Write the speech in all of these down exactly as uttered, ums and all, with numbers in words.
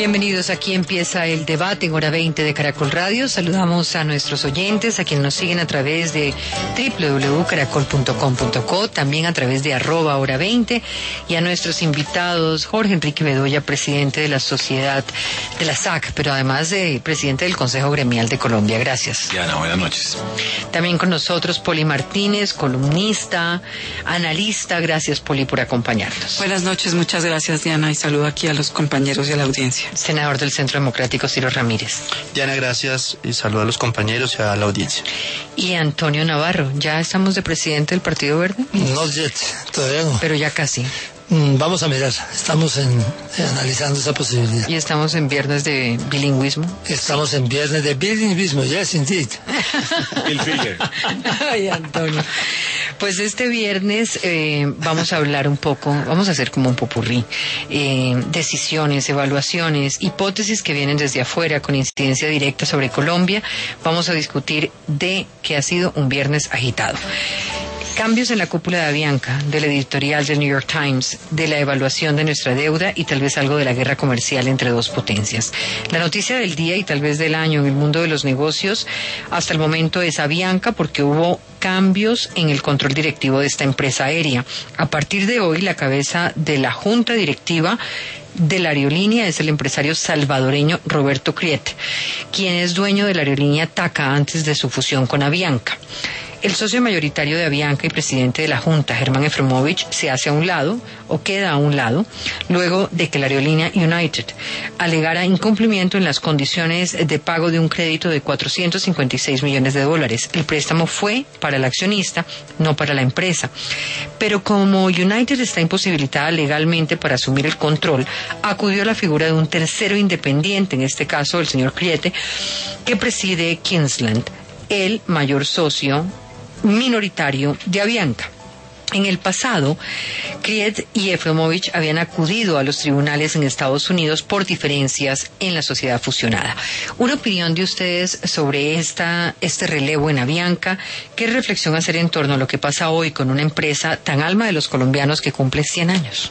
Bienvenidos, aquí empieza el debate en hora veinte de Caracol Radio. Saludamos a nuestros oyentes, a quienes nos siguen a través de doble u doble u doble u punto caracol punto com punto co, también a través de arroba hora veinte, y a nuestros invitados, Jorge Enrique Bedoya, presidente de la Sociedad de la S A C, pero además de presidente del Consejo Gremial de Colombia. Gracias. Diana, buenas noches. También con nosotros Poli Martínez, columnista, analista. Gracias, Poli, por acompañarnos. Buenas noches, muchas gracias, Diana, y saludo aquí a los compañeros y a la audiencia. Senador del Centro Democrático, Ciro Ramírez. Diana, gracias, y saludo a los compañeros y a la audiencia. Y Antonio Navarro, ¿ya estamos de presidente del Partido Verde? No yet, todavía no. Pero ya casi. Mm, vamos a mirar, estamos en, en analizando esa posibilidad. Y estamos en viernes de bilingüismo. Estamos en viernes de bilingüismo, yes indeed. Bill Filler. Ay, Antonio. Pues este viernes eh, vamos a hablar un poco, vamos a hacer como un popurrí, eh, decisiones, evaluaciones, hipótesis que vienen desde afuera con incidencia directa sobre Colombia. Vamos a discutir de que ha sido un viernes agitado. Cambios en la cúpula de Avianca, del editorial del New York Times, de la evaluación de nuestra deuda y tal vez algo de la guerra comercial entre dos potencias. La noticia del día y tal vez del año en el mundo de los negocios hasta el momento es Avianca, porque hubo cambios en el control directivo de esta empresa aérea. A partir de hoy, la cabeza de la junta directiva de la aerolínea es el empresario salvadoreño Roberto Criet, quien es dueño de la aerolínea TACA antes de su fusión con Avianca. El socio mayoritario de Avianca y presidente de la Junta, Germán Efromovich, se hace a un lado, o queda a un lado, luego de que la aerolínea United alegara incumplimiento en las condiciones de pago de un crédito de cuatrocientos cincuenta y seis millones de dólares. El préstamo fue para el accionista, no para la empresa. Pero como United está imposibilitada legalmente para asumir el control, acudió a la figura de un tercero independiente, en este caso el señor Criete, que preside Kingsland, el mayor socio minoritario de Avianca. En el pasado, Criet y Efromovich habían acudido a los tribunales en Estados Unidos por diferencias en la sociedad fusionada. Una opinión de ustedes sobre esta, este relevo en Avianca. ¿Qué reflexión hacer en torno a lo que pasa hoy con una empresa tan alma de los colombianos que cumple cien años?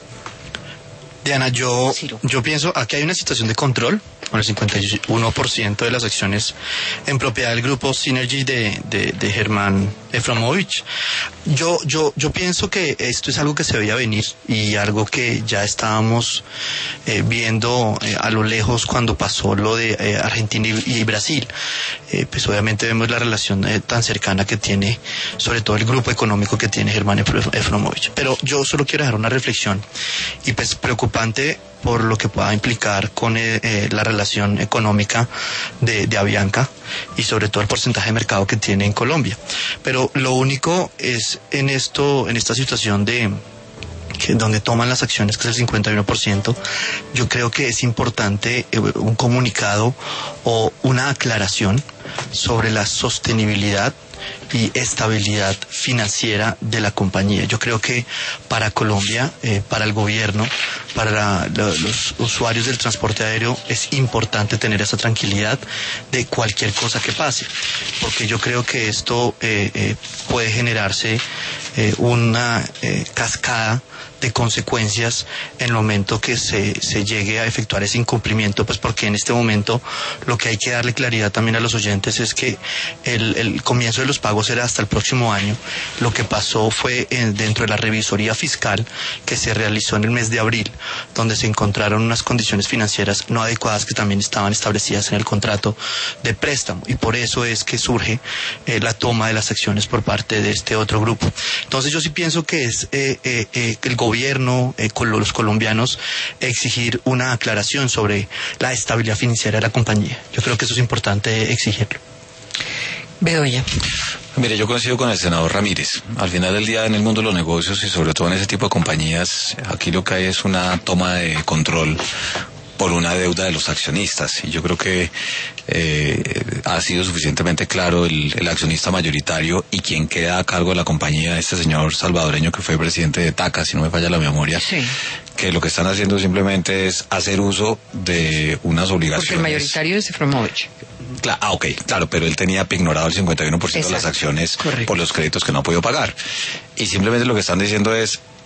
Diana, yo, yo pienso, aquí hay una situación de control, con el cincuenta y uno por ciento de las acciones en propiedad del grupo Synergy de, de, de Germán Efromovich. Yo, yo, yo pienso que esto es algo que se veía venir y algo que ya estábamos eh, viendo eh, a lo lejos cuando pasó lo de eh, Argentina y, y Brasil. Eh, pues obviamente vemos la relación eh, tan cercana que tiene, sobre todo el grupo económico que tiene Germán Efromovich. Pero yo solo quiero dejar una reflexión, y pues preocupante por lo que pueda implicar con eh, eh, la relación económica de, de Avianca y sobre todo el porcentaje de mercado que tiene en Colombia. Pero lo único es en esto, en esta situación de que donde toman las acciones, que es el cincuenta y uno por ciento, yo creo que es importante eh, un comunicado o una aclaración sobre la sostenibilidad y estabilidad financiera de la compañía. Yo creo que para Colombia, eh, para el gobierno, para la, la, los usuarios del transporte aéreo, es importante tener esa tranquilidad de cualquier cosa que pase, porque yo creo que esto eh, eh, puede generarse eh, una eh, cascada de consecuencias en el momento que se, se llegue a efectuar ese incumplimiento, pues porque en este momento lo que hay que darle claridad también a los oyentes es que el, el comienzo de los pagos era hasta el próximo año. Lo que pasó fue en, dentro de la revisoría fiscal que se realizó en el mes de abril, donde se encontraron unas condiciones financieras no adecuadas que también estaban establecidas en el contrato de préstamo, y por eso es que surge eh, la toma de las acciones por parte de este otro grupo. Entonces yo sí pienso que es eh, eh, eh, el gobierno gobierno, eh, con los colombianos, exigir una aclaración sobre la estabilidad financiera de la compañía. Yo creo que eso es importante exigirlo. Bedoya. Mire, yo coincido con el senador Ramírez. Al final del día, en el mundo de los negocios y sobre todo en ese tipo de compañías, aquí lo que hay es una toma de control por una deuda de los accionistas, y yo creo que eh, ha sido suficientemente claro el, el accionista mayoritario y quien queda a cargo de la compañía, este señor salvadoreño que fue presidente de TACA, si no me falla la memoria, sí, que lo que están haciendo simplemente es hacer uso de unas obligaciones. Porque el mayoritario es Efromovich. Claro, ah, ok, claro, pero él tenía ignorado el cincuenta y uno por ciento de las acciones. Correcto. Por los créditos que no ha podido pagar. Y simplemente lo que están diciendo es,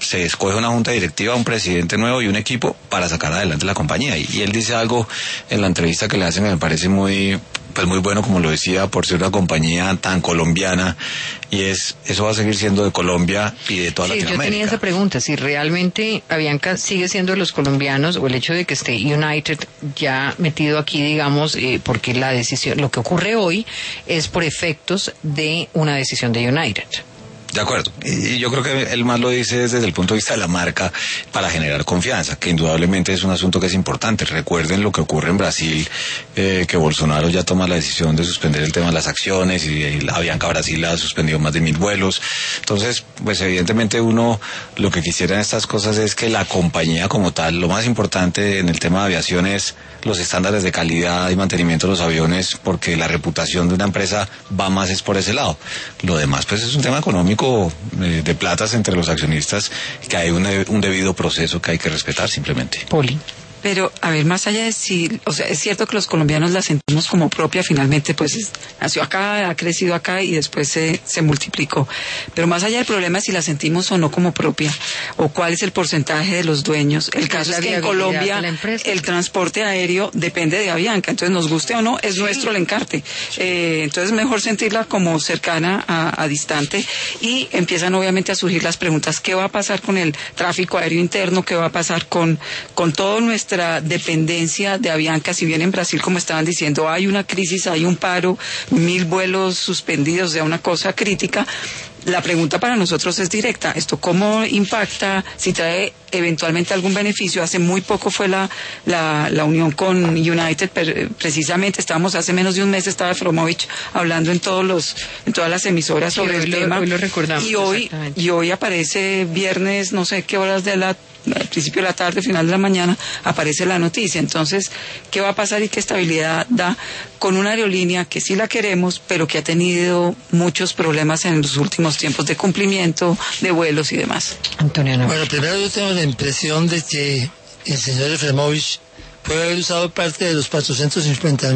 se escoge una junta directiva, un presidente nuevo y un equipo para sacar adelante la compañía. Y, y él dice algo en la entrevista que le hacen que me parece muy, pues muy bueno, como lo decía, por ser una compañía tan colombiana, y es, eso va a seguir siendo de Colombia y de toda sí, Latinoamérica. Yo tenía esa pregunta, si realmente Avianca sigue siendo de los colombianos, o el hecho de que esté United ya metido aquí, digamos, eh, porque la decisión, lo que ocurre hoy es por efectos de una decisión de United. De acuerdo, y yo creo que él más lo dice desde el punto de vista de la marca para generar confianza, que indudablemente es un asunto que es importante. Recuerden lo que ocurre en Brasil, eh, que Bolsonaro ya toma la decisión de suspender el tema de las acciones, y la Avianca Brasil ha suspendido más de mil vuelos. Entonces, pues evidentemente uno lo que quisiera en estas cosas es que la compañía como tal, lo más importante en el tema de aviación es los estándares de calidad y mantenimiento de los aviones, porque la reputación de una empresa va más es por ese lado. Lo demás pues es un tema económico, eh, de platas entre los accionistas, que hay un, un debido proceso que hay que respetar simplemente. Poli. Pero, a ver, más allá de si, o sea, es cierto que los colombianos la sentimos como propia, finalmente, pues, es, nació acá, ha crecido acá y después se, se multiplicó. Pero más allá del problema es si la sentimos o no como propia, o cuál es el porcentaje de los dueños. El caso es que en Colombia el transporte aéreo depende de Avianca, entonces nos guste o no, es sí. nuestro el encarte. Eh, entonces mejor sentirla como cercana a, a distante, y empiezan obviamente a surgir las preguntas, ¿qué va a pasar con el tráfico aéreo interno? ¿Qué va a pasar con, con todo nuestro nuestra dependencia de Avianca? Si bien en Brasil, como estaban diciendo, hay una crisis, hay un paro, mil vuelos suspendidos, o sea, una cosa crítica. La pregunta para nosotros es directa. ¿Esto cómo impacta? Si trae eventualmente algún beneficio. Hace muy poco fue la, la, la unión con United, per, precisamente estábamos hace menos de un mes, estaba Efromovich hablando en todos los, en todas las emisoras sobre el lo, tema. Hoy lo recordamos. Y hoy, y hoy aparece viernes, no sé qué horas de la al principio de la tarde, final de la mañana, aparece la noticia. Entonces, ¿qué va a pasar y qué estabilidad da con una aerolínea que sí la queremos, pero que ha tenido muchos problemas en los últimos tiempos de cumplimiento de vuelos y demás? Antonio, no. Bueno, primero yo tengo la impresión de que el señor Efremovich puede haber usado parte de los cuatrocientos cincuenta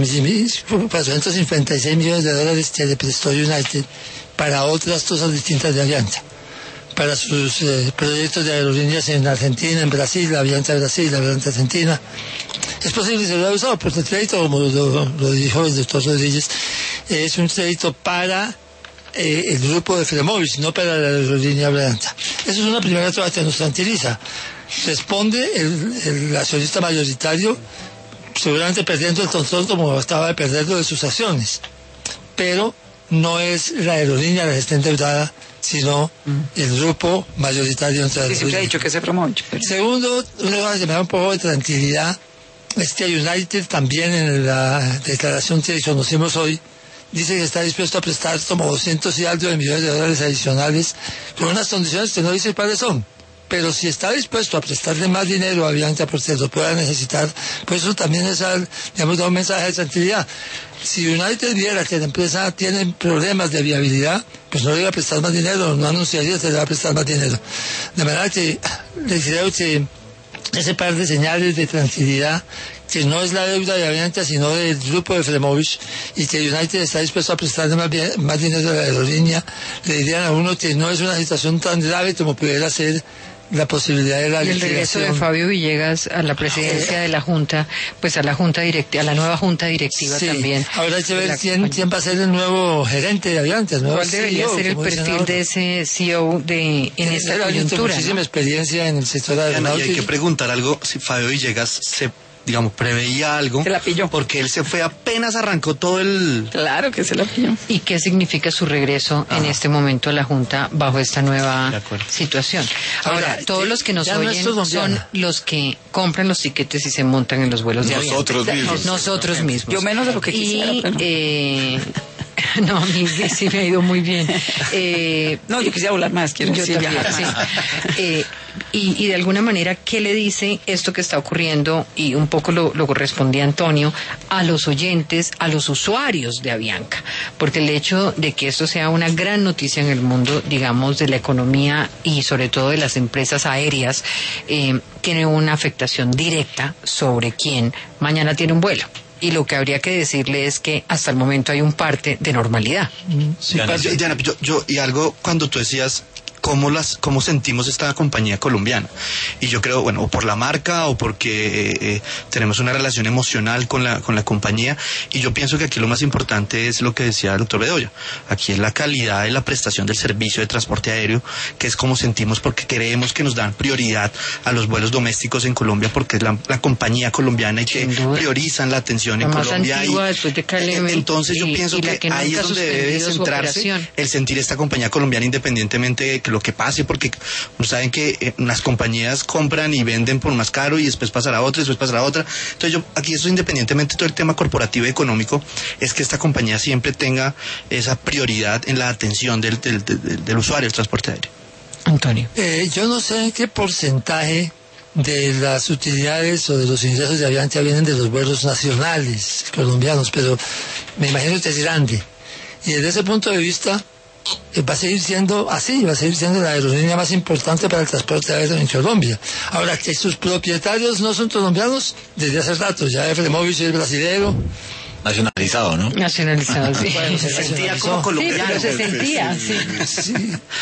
y seis millones de dólares que le prestó United para otras cosas distintas de Avianca, para sus eh, proyectos de aerolíneas en Argentina, en Brasil, la Avianca Brasil, la Avianca Argentina. Es posible que se lo haya usado, porque el crédito, como lo, lo dijo el doctor Rodríguez, es un crédito para eh, el grupo de Efremovich, no para la aerolínea Avianca. Eso es una primera cosa que nos tranquiliza. Responde el, el accionista mayoritario, seguramente perdiendo el control como acaba de perderlo de sus acciones, pero no es la aerolínea la que está endeudada, sino mm. el grupo mayoritario. Sí, siempre ha dicho que se promueve. Pero... Segundo, una cosa que me da un poco de tranquilidad es que United también, en la declaración que conocimos hoy, dice que está dispuesto a prestar como doscientos y algo de millones de dólares adicionales, con unas condiciones que no dice cuáles son. Pero si está dispuesto a prestarle más dinero a Avianca porque lo pueda necesitar, pues eso también es, digamos, da un mensaje de tranquilidad. Si United viera que la empresa tiene problemas de viabilidad, pues no le iba a prestar más dinero, no anunciaría que le va a prestar más dinero. De manera que les creo que ese par de señales de tranquilidad, que no es la deuda de Avianca, sino del grupo de Efremovich, y que United está dispuesto a prestarle más, bien, más dinero a la aerolínea, le dirían a uno que no es una situación tan grave como pudiera ser la posibilidad de la y el regreso de Fabio Villegas a la presidencia de la Junta, pues a la Junta directiva, a la nueva Junta directiva sí, también. Ahora hay que ver quién, quién va a ser el nuevo gerente de Avianca. ¿Cuál debería C E O, ser el perfil de ese C E O de, en sí, esta coyuntura? Muchísima ¿no? experiencia en el sector aeronáutico. Y hay que preguntar algo, si Fabio Villegas se digamos, preveía algo. Se la pilló. Porque él se fue apenas arrancó todo el... Claro que se la pilló. ¿Y qué significa su regreso Ajá. en este momento a la Junta bajo esta nueva situación? Ahora, Ahora todos los que nos oyen no son los que compran los tiquetes y se montan en los vuelos de avión. Nosotros mismos. Nosotros mismos. Yo menos de lo que quisiera. Y, pero... eh, no, a mí sí me ha ido muy bien. Eh, no, yo quisiera volar más, quiero yo decir. También, sí. eh, y, y de alguna manera, ¿qué le dice esto que está ocurriendo? Y un poco lo, lo correspondía Antonio, a los oyentes, a los usuarios de Avianca. Porque el hecho de que esto sea una gran noticia en el mundo, digamos, de la economía y sobre todo de las empresas aéreas, eh, tiene una afectación directa sobre quien mañana tiene un vuelo. Y lo que habría que decirle es que hasta el momento hay un parte de normalidad. Sí, Diana, yo, Diana, yo, yo, y algo cuando tú decías, cómo las cómo sentimos esta compañía colombiana. Y yo creo, bueno, o por la marca o porque eh, eh, tenemos una relación emocional con la con la compañía, y yo pienso que aquí lo más importante es lo que decía el doctor Bedoya. Aquí es la calidad de la prestación del servicio de transporte aéreo, que es como sentimos, porque creemos que nos dan prioridad a los vuelos domésticos en Colombia, porque es la, la compañía colombiana y que priorizan la atención en la más Colombia. Antigua, Y, después de Caleme, entonces yo y, pienso y que, que ahí es donde debe centrarse el sentir esta compañía colombiana, independientemente de que lo que pase, porque saben que eh, las compañías compran y venden por más caro y después pasará otra, y después pasará otra. Entonces yo aquí, eso independientemente de todo el tema corporativo y económico, es que esta compañía siempre tenga esa prioridad en la atención del, del, del, del usuario del transporte aéreo. Antonio. Eh, yo no sé en qué porcentaje de las utilidades o de los ingresos de Avianca vienen de los vuelos nacionales colombianos, pero me imagino que es grande. Y desde ese punto de vista, eh, va a seguir siendo así, va a seguir siendo la aerolínea más importante para el transporte aéreo en Colombia. Ahora, que sus propietarios no son colombianos, desde hace rato, ya Efremovich es brasilero. Nacionalizado, ¿no? Nacionalizado, sí. Bueno, Se sentía como Sí, colombiano. pero se sentía, sí. Sí.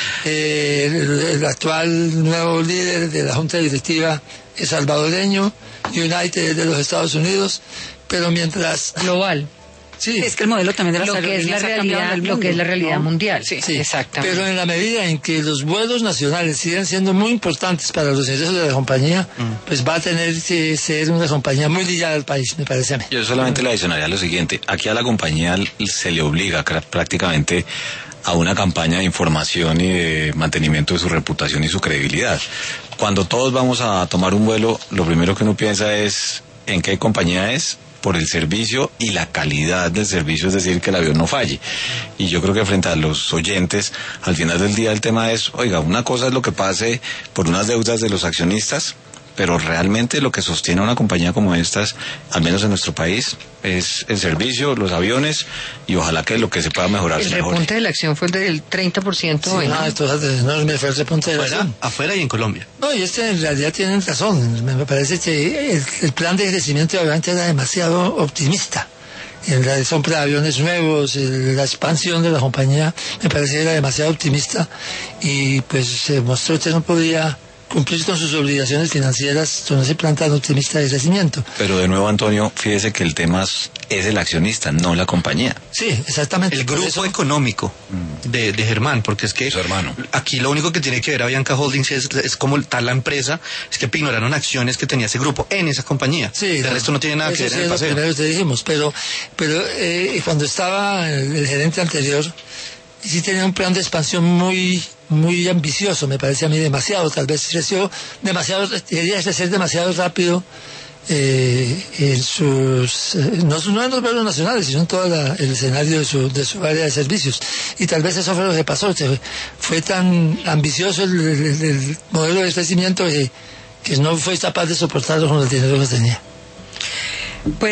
Eh, el, el actual nuevo líder de la Junta Directiva es salvadoreño, United es de los Estados Unidos, pero mientras... Global. Sí, Es que el modelo también de las Lo que es la aerolíneas ha cambiado en realidad, el lo que es la mundo, realidad ¿no? mundial. Sí. sí, Exactamente. pero en la medida en que los vuelos nacionales siguen siendo muy importantes para los ingresos de la compañía, mm. pues va a tener que ser una compañía muy ligada al país, me parece a mí. Yo solamente le adicionaría lo siguiente: aquí a la compañía se le obliga prácticamente a una campaña de información y de mantenimiento de su reputación y su credibilidad. Cuando todos vamos a tomar un vuelo, lo primero que uno piensa es en qué compañía es, por el servicio y la calidad del servicio, es decir, que el avión no falle. Y yo creo que frente a los oyentes, al final del día el tema es, oiga, una cosa es lo que pase por unas deudas de los accionistas, pero realmente lo que sostiene a una compañía como estas, al menos en nuestro país, es el servicio, los aviones, y ojalá que lo que se pueda mejorar El se mejore. repunte de la acción fue del treinta por ciento Sí, hoy, ¿no? no, esto es enorme, fue el repunte de la Afuera, acción. afuera y en Colombia. No, y este en realidad tienen razón. Me me parece que el, el plan de crecimiento de Avianca era demasiado optimista. En la compra de aviones nuevos, el, la expansión de la compañía, me parece que era demasiado optimista, y pues se mostró que no podía cumplir con sus obligaciones financieras con ese plan tan optimista de crecimiento. Pero de nuevo, Antonio, fíjese que el tema es el accionista, no la compañía. Sí, exactamente. El Por grupo eso- económico de, de Germán, porque es que Su hermano. aquí lo único que tiene que ver Avianca Holdings es, es como tal la empresa, es que ignoraron acciones que tenía ese grupo en esa compañía. Sí, el resto no tiene nada que eso ver sí en el es lo paseo. primero que te dijimos, pero, pero eh, cuando estaba el, el gerente anterior, sí tenía un plan de expansión muy muy ambicioso, me parece a mí demasiado, tal vez creció demasiado, quería crecer demasiado rápido eh, en sus, eh, no, no en los vuelos nacionales, sino en todo la, el escenario de su, de su área de servicios, y tal vez eso fue lo que pasó, que fue tan ambicioso el, el, el modelo de crecimiento que, que no fue capaz de soportarlo con el dinero que tenía. Pues